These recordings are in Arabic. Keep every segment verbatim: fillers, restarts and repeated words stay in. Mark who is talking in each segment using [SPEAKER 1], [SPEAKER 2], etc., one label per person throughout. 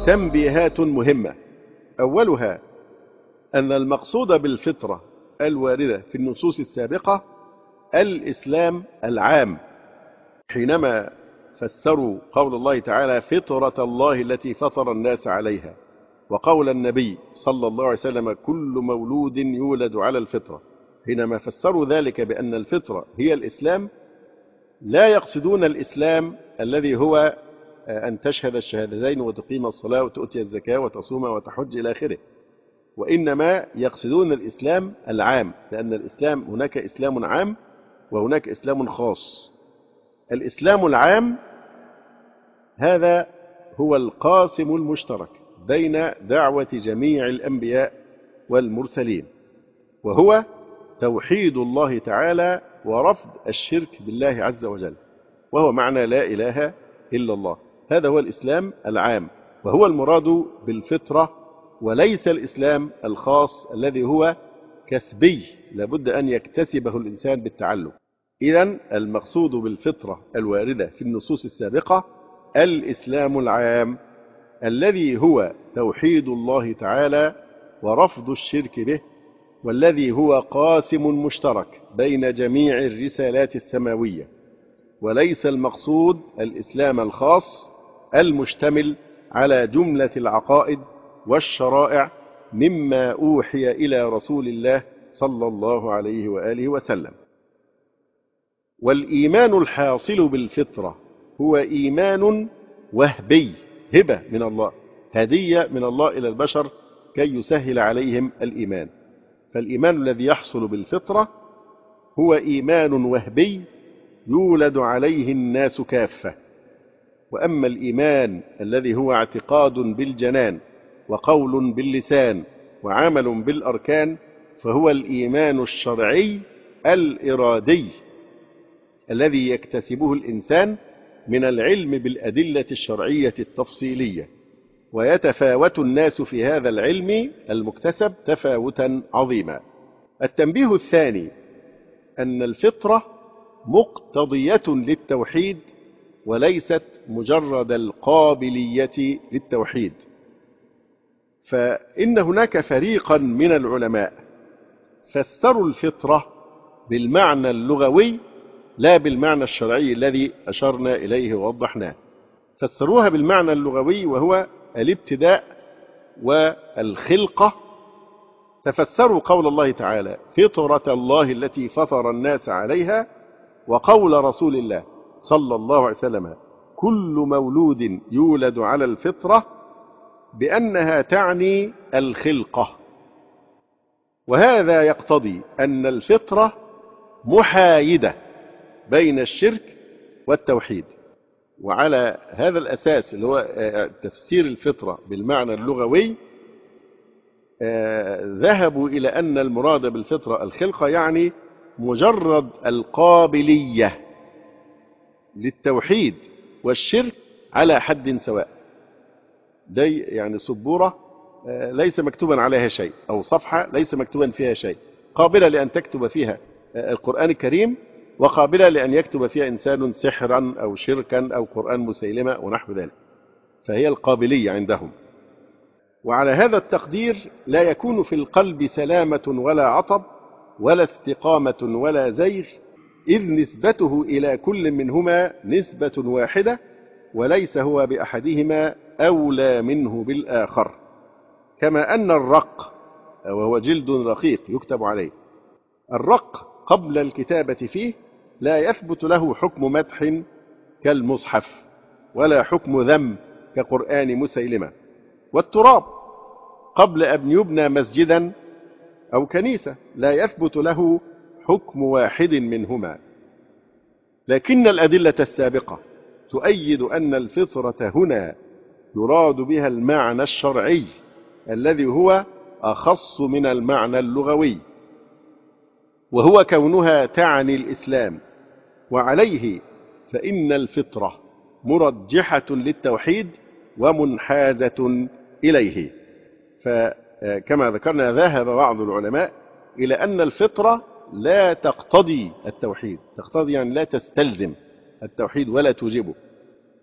[SPEAKER 1] تنبيهات مهمة. أولها أن المقصود بالفطرة الواردة في النصوص السابقة الإسلام العام، حينما فسروا قول الله تعالى فطرة الله التي فطر الناس عليها، وقول النبي صلى الله عليه وسلم كل مولود يولد على الفطرة. حينما فسروا ذلك بأن الفطرة هي الإسلام لا يقصدون الإسلام الذي هو أن تشهد الشهادتين وتقيم الصلاة وتؤتي الزكاة وتصوم وتحج إلى آخره، وإنما يقصدون الإسلام العام، لأن الإسلام هناك إسلام عام وهناك إسلام خاص. الإسلام العام هذا هو القاسم المشترك بين دعوة جميع الأنبياء والمرسلين، وهو توحيد الله تعالى ورفض الشرك بالله عز وجل، وهو معنى لا إله إلا الله. هذا هو الإسلام العام، وهو المراد بالفطرة، وليس الإسلام الخاص الذي هو كسبي لابد أن يكتسبه الإنسان بالتعلم. إذن المقصود بالفطرة الواردة في النصوص السابقة الإسلام العام الذي هو توحيد الله تعالى ورفض الشرك به، والذي هو قاسم مشترك بين جميع الرسالات السماوية، وليس المقصود الإسلام الخاص المشتمل على جملة العقائد والشرائع مما أوحي إلى رسول الله صلى الله عليه وآله وسلم. والإيمان الحاصل بالفطرة هو إيمان وهبي، هبة من الله، هدية من الله إلى البشر كي يسهل عليهم الإيمان. فالإيمان الذي يحصل بالفطرة هو إيمان وهبي يولد عليه الناس كافة. وأما الإيمان الذي هو اعتقاد بالجنان وقول باللسان وعمل بالأركان فهو الإيمان الشرعي الإرادي الذي يكتسبه الإنسان من العلم بالأدلة الشرعية التفصيلية، ويتفاوت الناس في هذا العلم المكتسب تفاوتا عظيما. التنبيه الثاني أن الفطرة مقتضية للتوحيد وليست مجرد القابلية للتوحيد، فإن هناك فريقا من العلماء فسروا الفطرة بالمعنى اللغوي لا بالمعنى الشرعي الذي أشرنا إليه ووضحناه. فسروها بالمعنى اللغوي وهو الابتداء والخلقة، تفسروا قول الله تعالى فطرة الله التي فطر الناس عليها، وقول رسول الله صلى الله عليه وسلم كل مولود يولد على الفطرة بأنها تعني الخلقة. وهذا يقتضي أن الفطرة محايدة بين الشرك والتوحيد. وعلى هذا الأساس اللي هو تفسير الفطرة بالمعنى اللغوي ذهبوا إلى أن المراد بالفطرة الخلقة، يعني مجرد القابلية للتوحيد والشرك على حد سواء. ده يعني سبورة ليس مكتوبا عليها شيء، أو صفحة ليس مكتوبا فيها شيء، قابلة لأن تكتب فيها القرآن الكريم، وقابلة لأن يكتب فيها إنسان سحرا أو شركا أو قرآن مسيلمة ونحو ذلك، فهي القابلية عندهم. وعلى هذا التقدير لا يكون في القلب سلامة ولا عطب ولا استقامة ولا زيغ، إذ نسبته إلى كل منهما نسبة واحدة، وليس هو بأحدهما أولى منه بالآخر. كما أن الرق، وهو جلد رقيق يكتب عليه، الرق قبل الكتابة فيه لا يثبت له حكم مدح كالمصحف، ولا حكم ذم كقرآن مسيلمة. والتراب قبل أن يبنى مسجدا أو كنيسة لا يثبت له حكم واحد منهما. لكن الأدلة السابقة تؤيد أن الفطرة هنا يراد بها المعنى الشرعي الذي هو أخص من المعنى اللغوي، وهو كونها تعني الإسلام. وعليه فإن الفطرة مرجحة للتوحيد ومنحازة إليه. فكما ذكرنا ذهب بعض العلماء إلى أن الفطرة لا تقتضي التوحيد، تقتضي يعني لا تستلزم التوحيد ولا توجبه،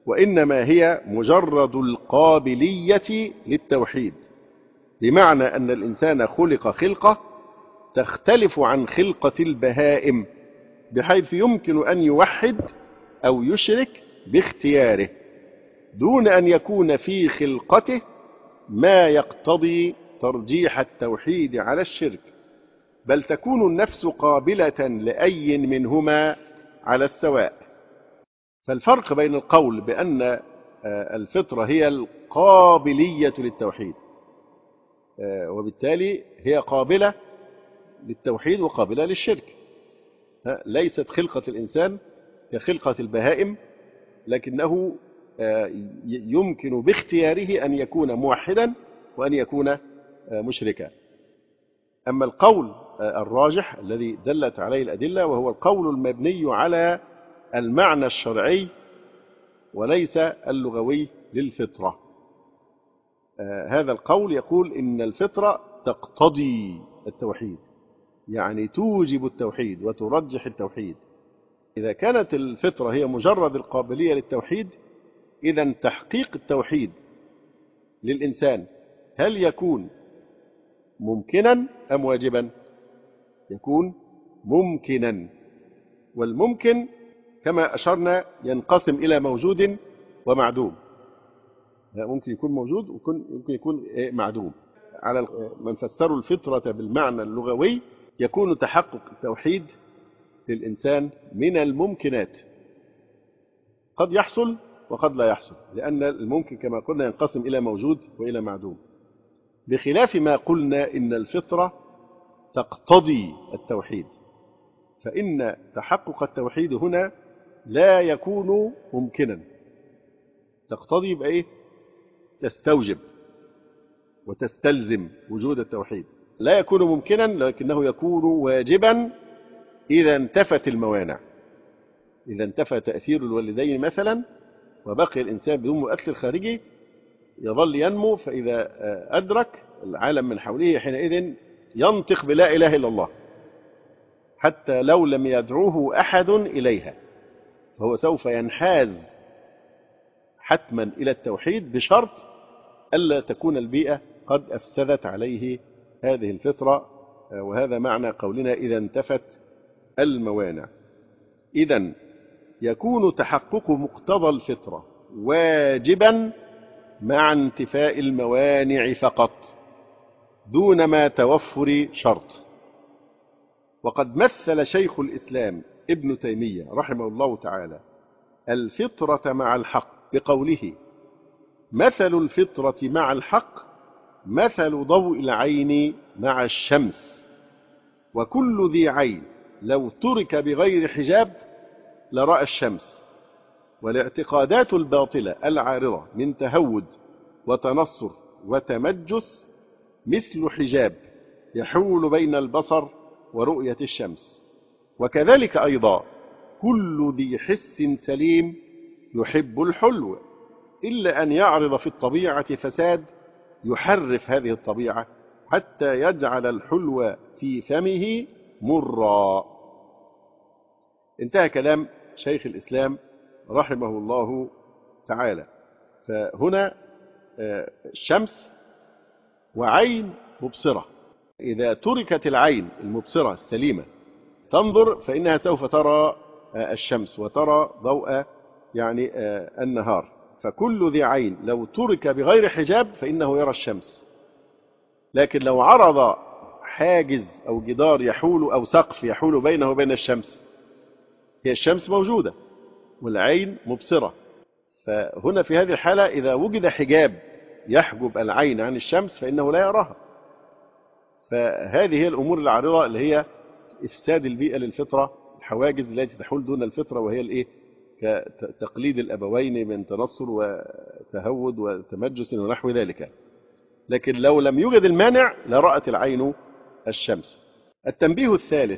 [SPEAKER 1] وإنما هي مجرد القابلية للتوحيد، بمعنى أن الإنسان خلق خلقة تختلف عن خلقة البهائم، بحيث يمكن أن يوحد أو يشرك باختياره دون أن يكون في خلقته ما يقتضي ترجيح التوحيد على الشرك، بل تكون النفس قابلة لأي منهما على السواء. فالفرق بين القول بأن الفطرة هي القابلية للتوحيد، وبالتالي هي قابلة للتوحيد وقابلة للشرك، ليست خلقة الإنسان كخلقة البهائم، لكنه يمكن باختياره أن يكون موحدا وأن يكون مشركا. أما القول الراجح الذي دلت عليه الأدلة وهو القول المبني على المعنى الشرعي وليس اللغوي للفطرة، هذا القول يقول إن الفطرة تقتضي التوحيد، يعني توجب التوحيد وترجح التوحيد. إذا كانت الفطرة هي مجرد القابلية للتوحيد، إذن تحقيق التوحيد للإنسان هل يكون ممكنا أم واجبا؟ يكون ممكنا، والممكن كما أشرنا ينقسم إلى موجود ومعدوم، ممكن يكون موجود وممكن يكون معدوم. على من فسروا الفطرة بالمعنى اللغوي يكون تحقق التوحيد للإنسان من الممكنات، قد يحصل وقد لا يحصل، لأن الممكن كما قلنا ينقسم إلى موجود وإلى معدوم، بخلاف ما قلنا إن الفطرة تقتضي التوحيد، فإن تحقق التوحيد هنا لا يكون ممكنا. تقتضي يبقى إيه؟ تستوجب وتستلزم وجود التوحيد، لا يكون ممكنا لكنه يكون واجبا إذا انتفت الموانع، إذا انتفى تأثير الوالدين مثلا وبقي الإنسان بدون مؤثر خارجي يظل ينمو، فإذا أدرك العالم من حوله حينئذ ينطق بلا إله إلا الله حتى لو لم يدعوه أحد إليها، فهو سوف ينحاز حتما إلى التوحيد بشرط ألا تكون البيئة قد أفسدت عليه هذه الفطرة، وهذا معنى قولنا إذا انتفت الموانع. إذن يكون تحقق مقتضى الفطرة واجبا مع انتفاء الموانع فقط دون ما توفر شرط. وقد مثل شيخ الإسلام ابن تيمية رحمه الله تعالى الفطرة مع الحق بقوله: مثل الفطرة مع الحق مثل ضوء العين مع الشمس، وكل ذي عين لو ترك بغير حجاب لرأى الشمس. والاعتقادات الباطلة العارضة من تهود وتنصر وتمجس مثل حجاب يحول بين البصر ورؤية الشمس. وكذلك أيضا كل ذي حس سليم يحب الحلو، إلا أن يعرض في الطبيعة فساد يحرف هذه الطبيعة حتى يجعل الحلو في فمه مرا. انتهى كلام شيخ الإسلام رحمه الله تعالى. فهنا الشمس وعين مبصرة، إذا تركت العين المبصرة السليمة تنظر فإنها سوف ترى الشمس وترى ضوء يعني النهار. فكل ذي عين لو ترك بغير حجاب فإنه يرى الشمس، لكن لو عرض حاجز أو جدار يحول أو سقف يحول بينه وبين الشمس، هي الشمس موجودة والعين مبصرة، فهنا في هذه الحالة إذا وجد حجاب يحجب العين عن الشمس فإنه لا يراها. فهذه هي الأمور العارضة اللي هي إفساد البيئة للفطرة، الحواجز التي تحول دون الفطرة، وهي الإيه؟ كتقليد الأبوين من تنصر وتهود وتمجس ونحو ذلك. لكن لو لم يوجد المانع لرأت العين الشمس. التنبيه الثالث: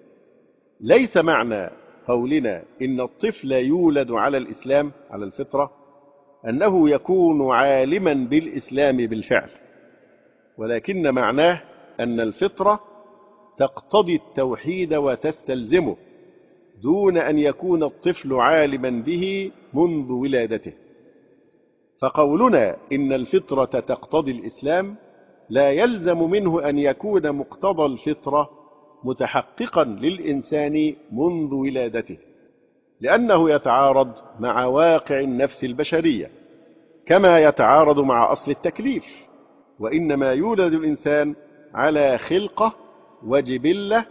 [SPEAKER 1] ليس معنى قولنا إن الطفل يولد على الإسلام على الفطرة أنه يكون عالما بالإسلام بالفعل، ولكن معناه أن الفطرة تقتضي التوحيد وتستلزمه دون أن يكون الطفل عالما به منذ ولادته. فقولنا إن الفطرة تقتضي الإسلام لا يلزم منه أن يكون مقتضى الفطرة متحققا للإنسان منذ ولادته، لأنه يتعارض مع واقع النفس البشرية كما يتعارض مع أصل التكليف. وإنما يولد الإنسان على خلقة وجبلة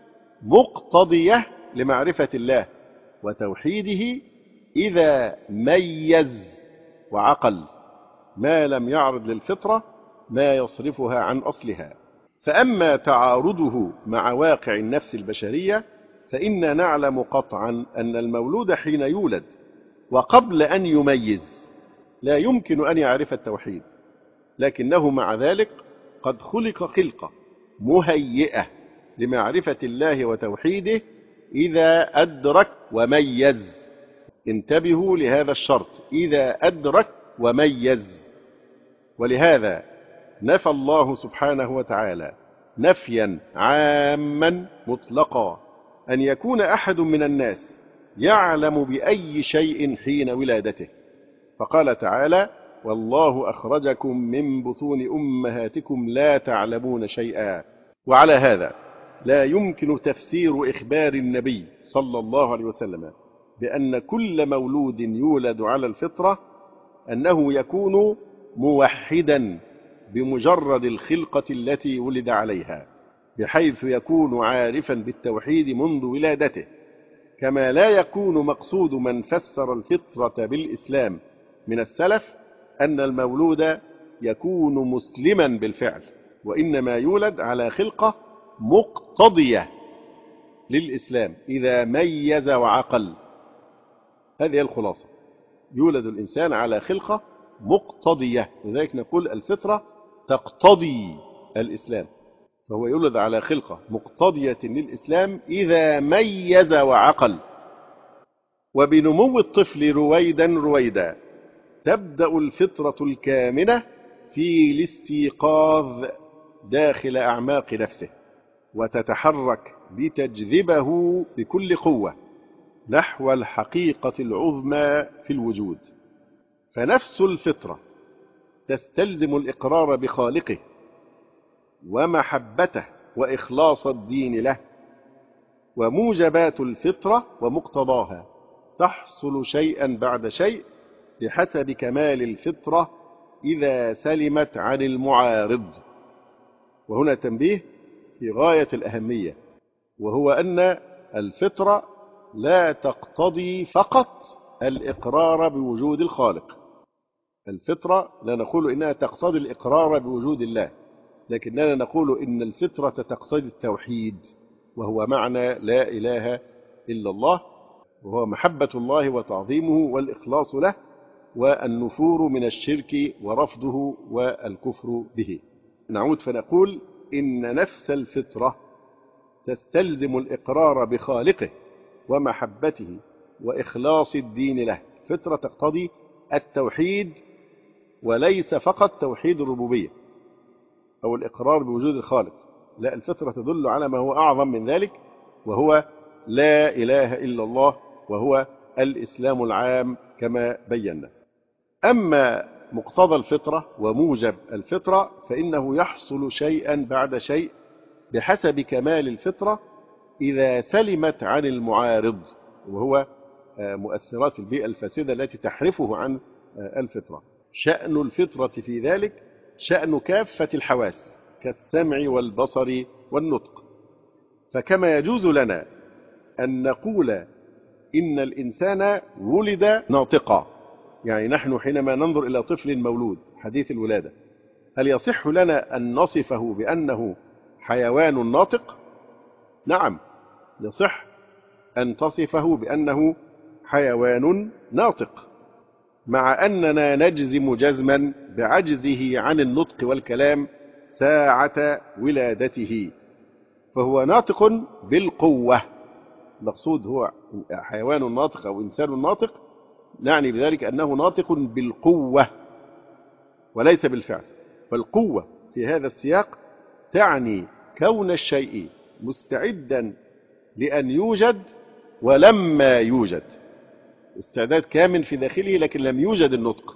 [SPEAKER 1] مقتضية لمعرفة الله وتوحيده إذا ميز وعقل، ما لم يعرض للفطرة ما يصرفها عن أصلها. فأما تعارضه مع واقع النفس البشرية فإنا نعلم قطعا أن المولود حين يولد وقبل أن يميز لا يمكن أن يعرف التوحيد، لكنه مع ذلك قد خلق خلقة مهيئة لمعرفة الله وتوحيده إذا أدرك وميز. انتبهوا لهذا الشرط، إذا أدرك وميز. ولهذا نفى الله سبحانه وتعالى نفيا عاما مطلقا أن يكون أحد من الناس يعلم بأي شيء حين ولادته، فقال تعالى: والله أخرجكم من بطون أمهاتكم لا تعلمون شيئا. وعلى هذا لا يمكن تفسير إخبار النبي صلى الله عليه وسلم بأن كل مولود يولد على الفطرة أنه يكون موحدا بمجرد الخلقة التي ولد عليها، بحيث يكون عارفا بالتوحيد منذ ولادته، كما لا يكون مقصود من فسر الفطرة بالإسلام من السلف أن المولود يكون مسلما بالفعل، وإنما يولد على خلقة مقتضية للإسلام إذا ميز وعقل. هذه الخلاصة، يولد الإنسان على خلقة مقتضية، لذلك نقول الفطرة تقتضي الإسلام، فهو يولد على خلقة مقتضية للإسلام إذا ميز وعقل. وبنمو الطفل رويدا رويدا تبدأ الفطرة الكامنة في الاستيقاظ داخل أعماق نفسه، وتتحرك لتجذبه بكل قوة نحو الحقيقة العظمى في الوجود. فنفس الفطرة تستلزم الإقرار بخالقه ومحبته وإخلاص الدين له، وموجبات الفطرة ومقتضاها تحصل شيئا بعد شيء بحسب كمال الفطرة إذا سلمت عن المعارض. وهنا تنبيه في غاية الأهمية، وهو أن الفطرة لا تقتضي فقط الإقرار بوجود الخالق. الفطرة لا نقول إنها تقتضي الإقرار بوجود الله، لكننا نقول إن الفطرة تقتضي التوحيد، وهو معنى لا إله إلا الله، وهو محبة الله وتعظيمه والإخلاص له والنفور من الشرك ورفضه والكفر به. نعود فنقول إن نفس الفطرة تستلزم الإقرار بخالقه ومحبته وإخلاص الدين له. فطرة تقتضي التوحيد وليس فقط توحيد الربوبية أو الإقرار بوجود الخالق، لا، الفطرة تدل على ما هو أعظم من ذلك، وهو لا إله إلا الله، وهو الإسلام العام كما بينا. أما مقتضى الفطرة وموجب الفطرة فإنه يحصل شيئا بعد شيء بحسب كمال الفطرة إذا سلمت عن المعارض، وهو مؤثرات البيئة الفاسدة التي تحرفه عن الفطرة. شأن الفطرة في ذلك شأن كافة الحواس كالسمع والبصر والنطق. فكما يجوز لنا أن نقول إن الإنسان ولد ناطقا، يعني نحن حينما ننظر إلى طفل مولود حديث الولادة هل يصح لنا أن نصفه بأنه حيوان ناطق؟ نعم، يصح أن تصفه بأنه حيوان ناطق، مع أننا نجزم جزما بعجزه عن النطق والكلام ساعة ولادته، فهو ناطق بالقوة. المقصود هو حيوان ناطق أو إنسان ناطق، نعني بذلك أنه ناطق بالقوة وليس بالفعل. فالقوة في هذا السياق تعني كون الشيء مستعدا لأن يوجد ولما يوجد. استعداد كامل في داخله لكن لم يوجد النطق.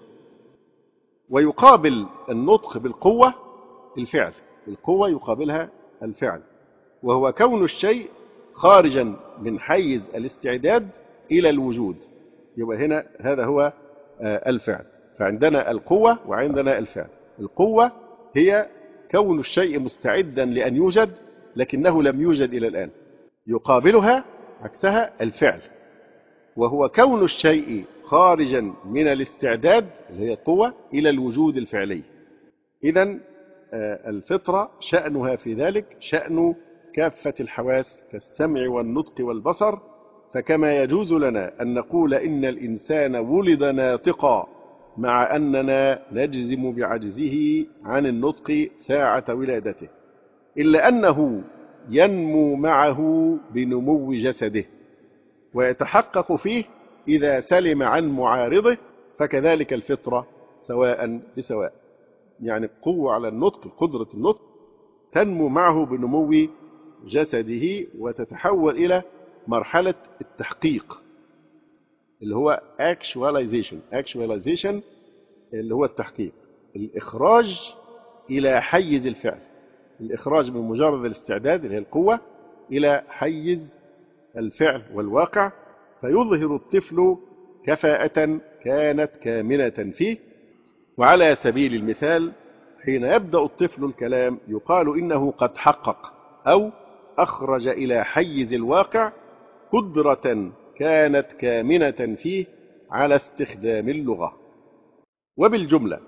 [SPEAKER 1] ويقابل النطق بالقوة الفعل، القوة يقابلها الفعل، وهو كون الشيء خارجا من حيز الاستعداد إلى الوجود. يبقى هنا هذا هو الفعل. فعندنا القوة وعندنا الفعل. القوة هي كون الشيء مستعدا لأن يوجد لكنه لم يوجد إلى الآن. يقابلها عكسها الفعل، وهو كون الشيء خارجا من الاستعداد اللي هي القوة إلى الوجود الفعلي. إذن الفطرة شأنها في ذلك شأن كافة الحواس كالسمع والنطق والبصر. فكما يجوز لنا أن نقول إن الإنسان ولد ناطقا مع أننا نجزم بعجزه عن النطق ساعة ولادته، إلا أنه ينمو معه بنمو جسده ويتحقق فيه إذا سلم عن معارضه، فكذلك الفطرة سواء بسواء. يعني القوة على النطق، قدرة النطق تنمو معه بنمو جسده وتتحول إلى مرحلة التحقيق اللي هو actualization. actualization اللي هو التحقيق، الإخراج إلى حيز الفعل، الإخراج من مجرد الاستعداد اللي هي القوة إلى حيز الفعل والواقع، فيظهر الطفل كفاءة كانت كامنة فيه. وعلى سبيل المثال حين يبدأ الطفل الكلام يقال إنه قد حقق أو أخرج إلى حيز الواقع قدرة كانت كامنة فيه على استخدام اللغة. وبالجملة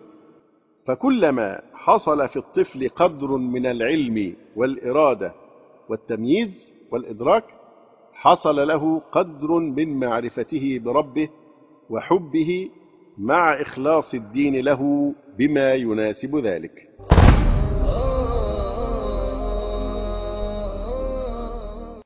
[SPEAKER 1] فكلما حصل في الطفل قدر من العلم والإرادة والتمييز والإدراك حصل له قدر من معرفته بربه وحبه مع إخلاص الدين له بما يناسب ذلك.